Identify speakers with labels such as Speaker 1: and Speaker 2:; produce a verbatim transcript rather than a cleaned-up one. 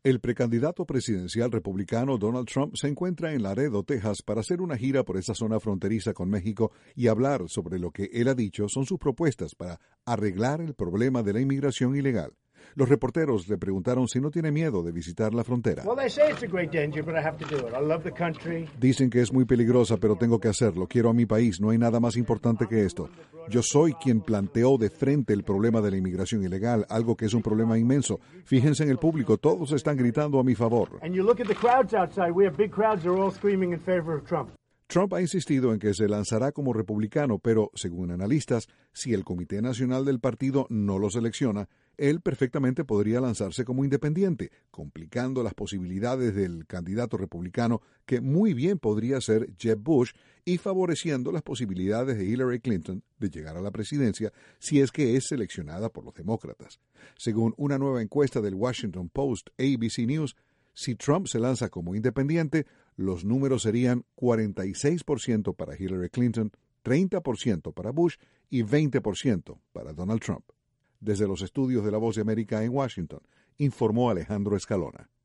Speaker 1: El precandidato presidencial republicano Donald Trump se encuentra en Laredo, Texas, para hacer una gira por esa zona fronteriza con México y hablar sobre lo que él ha dicho son sus propuestas para arreglar el problema de la inmigración ilegal. Los reporteros le preguntaron si no tiene miedo de visitar la frontera. Dicen que es muy peligrosa, pero tengo que hacerlo. Quiero a mi país. No hay nada más importante que esto. Yo soy quien planteó de frente el problema de la inmigración ilegal, algo que es un problema inmenso. Fíjense en el público, todos están gritando a mi favor. Trump ha insistido en que se lanzará como republicano, pero, según analistas, si el Comité Nacional del Partido no lo selecciona, él perfectamente podría lanzarse como independiente, complicando las posibilidades del candidato republicano, que muy bien podría ser Jeb Bush, y favoreciendo las posibilidades de Hillary Clinton de llegar a la presidencia si es que es seleccionada por los demócratas. Según una nueva encuesta del Washington Post A B C News, si Trump se lanza como independiente, los números serían cuarenta y seis por ciento para Hillary Clinton, treinta por ciento para Bush y veinte por ciento para Donald Trump. Desde los estudios de La Voz de América en Washington, informó Alejandro Escalona.